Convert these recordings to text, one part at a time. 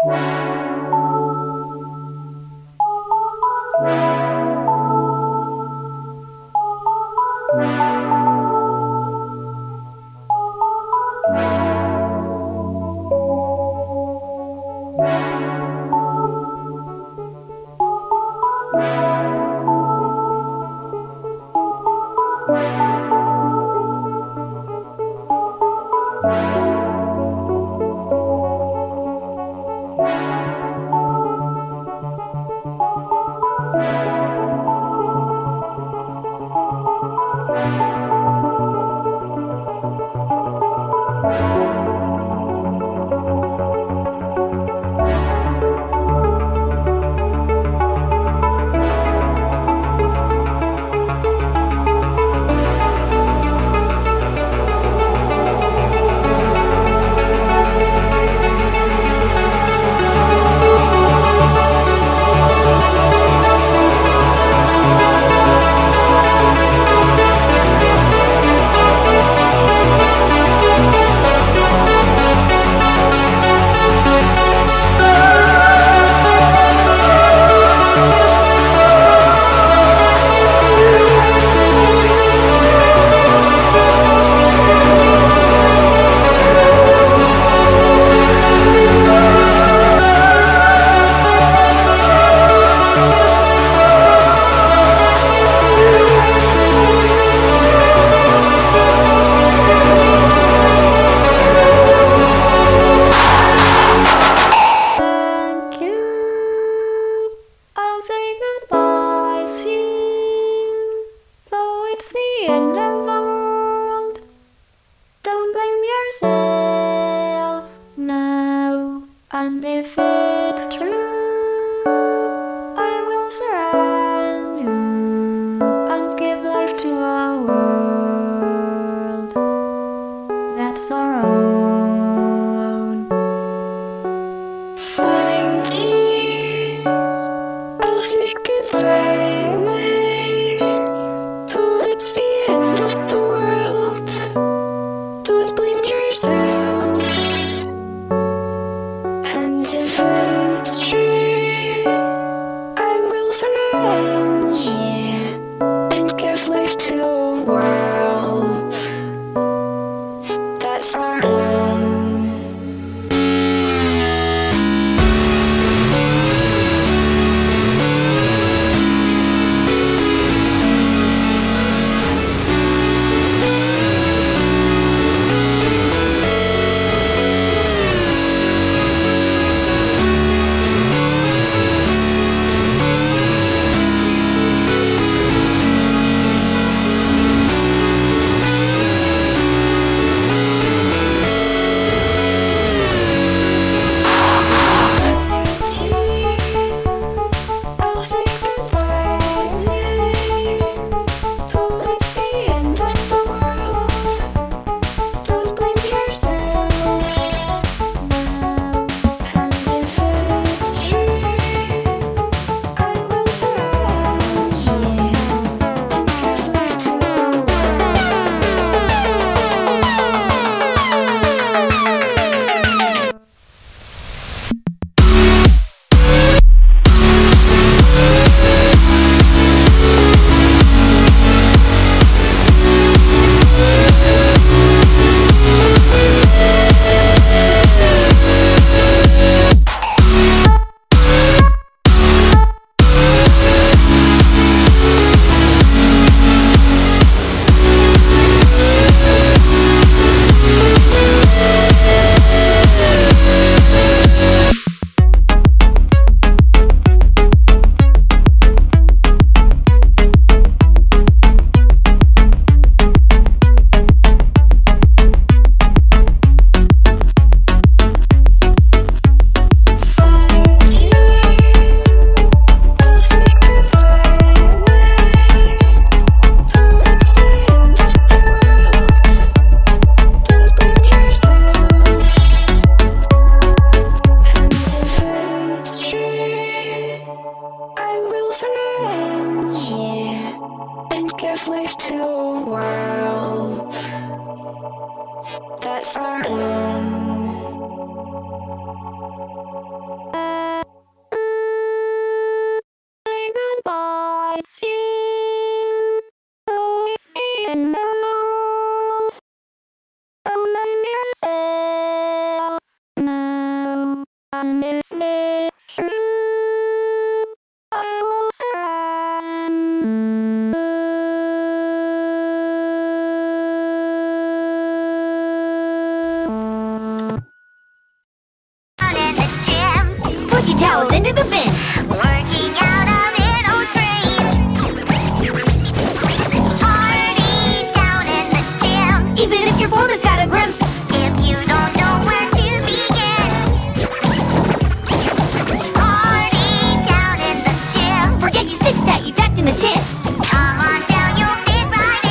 And if it's true, I will surround you and give life to a world that's our own. Finally, I'll think it's raining, though it's the end of the world. Don't blame yourself. And if it's true, I will surround you and give life to a world that's our own. And if it's true, I will surrender. In the gym, put your towels into the bin. Working out a little strange. Party down in the gym, even if your form has got a grim. If you don't know where to begin. Party down in the gym. Forget your six pack, you packed in a tin. Come on down, you'll fit right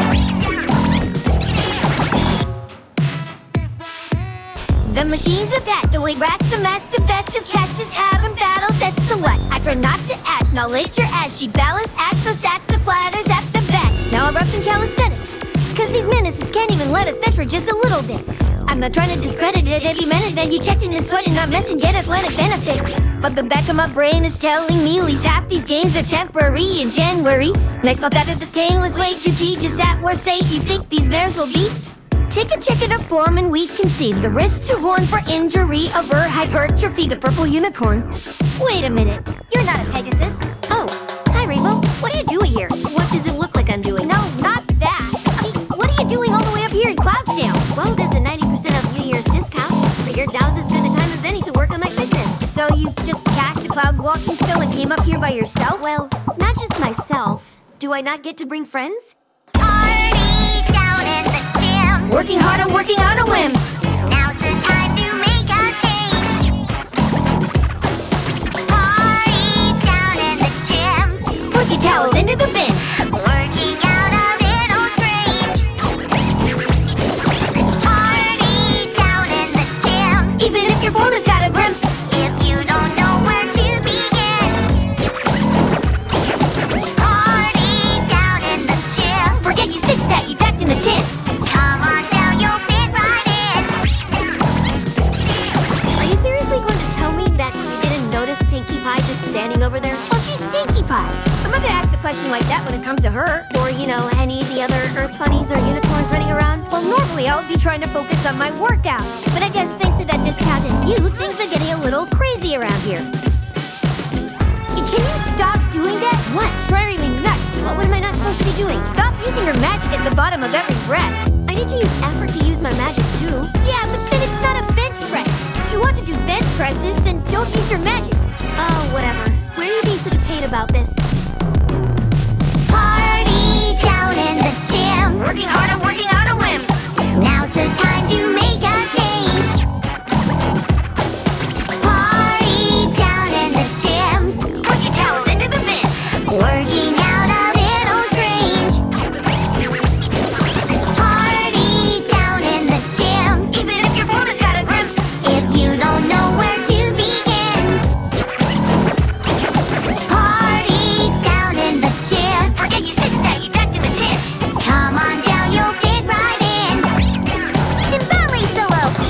in. The machines of that, the way racks a master batch of cash just having battles. That's so what? I try not to acknowledge her as she balance acts on sacks of platters at the back. Now I'm up in calisthenics, cause these menaces can't even let us bench for just a little bit. I'm not trying to discredit it every minute, then you checked in and sweating, not messing, get athletic benefit. But the back of my brain is telling me at least half these games are temporary in January. Next month after this painless way to G, just at worst say you think these mares will beat. Take a check at a form and we can see the risk to horn for injury, avert hypertrophy, the purple unicorn. Wait a minute, you're not a Pegasus. Oh, hi Rainbow, what are you doing here? What does it look like I'm doing? No, not that. I mean, what are you doing all the way up here in Cloudsdale? Well, there's a 90% of New Year's discount. Figured now's as good a time as any to work on my fitness. So you just cast a cloud walking still and came up here by yourself? Well, not just myself. Do I not get to bring friends? Party down in the gym. Working hard and working on a whim. Now's the time to make a change. Party down in the gym. Put your towels into the bin. Working out a little strange. Party down in the gym. Even if your form has got a grim. If you don't know where to begin. Party down in the gym. Forget your six pack, you packed in a tin. Come on down, you'll fit right in. Are you seriously going to tell me that you didn't notice Pinkie Pie just standing over there? Oh, she's Pinkie Pie. I'm not gonna ask a question like that when it comes to her. Or, you know, any of the other Earth bunnies or unicorns running around. Well, normally I would be trying to focus on my workout. But I guess thanks to that discount in you, things are getting a little crazy around here. Can you stop doing that? What? Driving me nuts. What am I not supposed to be doing? Stop using your magic at the bottom of every breath. I need to use effort to use my magic too. Yeah, but then it's not a bench press. If you want to do bench presses, then don't use your magic. Oh, whatever. Where are you being such a pain about this? Party down in the gym. Working hard and working on a whim. Now's the time to make a change. Party down in the gym. Put your towels into the bin. Working out a little strange. Party down in the gym. Even if your form has got a grim. If you don't know where to begin. Party down in the gym. Forget your six pack, you packed in the tin. Come on down, you'll fit right in. Timbale solo.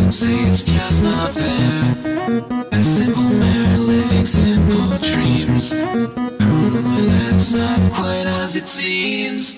often say it's just not fair. A simple man living simple dreams. A rumor that's not quite as it seems.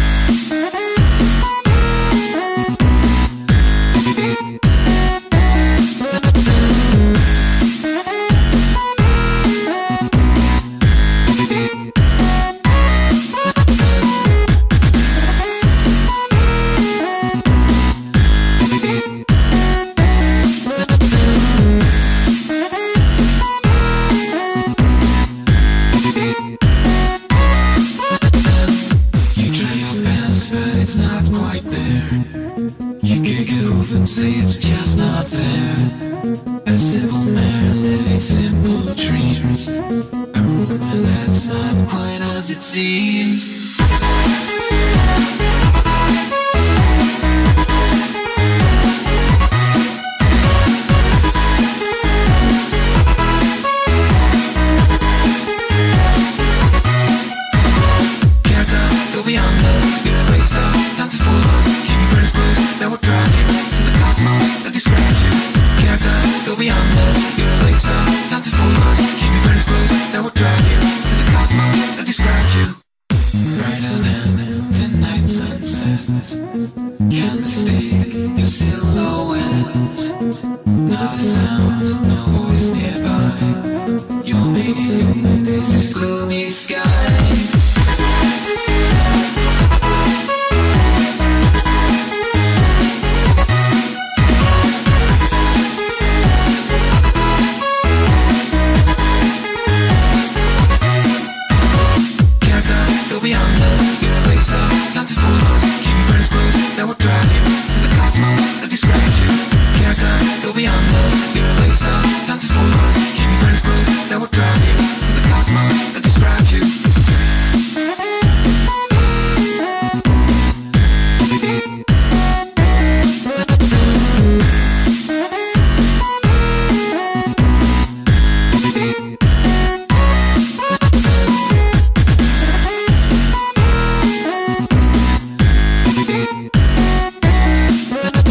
It's not quite there. You kick it off and say it's just not fair. A simple man living simple dreams. A rumor that's not quite as it seems. Time to fool us, keep your pretty close. That will drive you to the cosmos that describes you. Can't go beyond us, you're a late sun. Time to fool us, keep your pretty close. That will drive you to the cosmos that describes you. Brighter than tonight's sunset. Can't mistake your silhouette. Not a sound, no voice nearby. You're making this gloomy sky.